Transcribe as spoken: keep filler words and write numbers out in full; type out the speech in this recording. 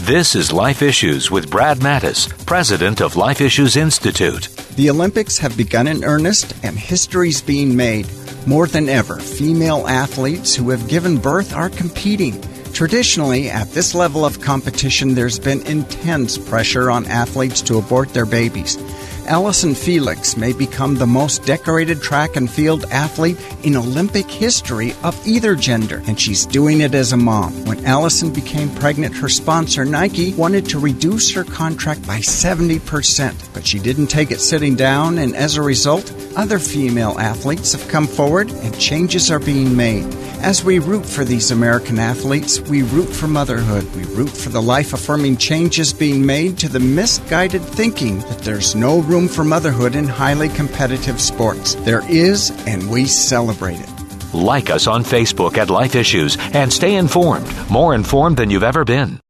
This is Life Issues with Brad Mattis, president of Life Issues Institute. The Olympics have begun in earnest, and history's being made. More than ever, female athletes who have given birth are competing. Traditionally, at this level of competition, there's been intense pressure on athletes to abort their babies. Allison Felix may become the most decorated track and field athlete in Olympic history of either gender, and she's doing it as a mom. When Allison became pregnant, her sponsor, Nike, wanted to reduce her contract by seventy percent, but she didn't take it sitting down, and as a result, other female athletes have come forward and changes are being made. As we root for these American athletes, we root for motherhood. We root for the life-affirming changes being made to the misguided thinking that there's no room for motherhood in highly competitive sports. There is, and we celebrate it. Like us on Facebook at Life Issues and stay informed, more informed than you've ever been.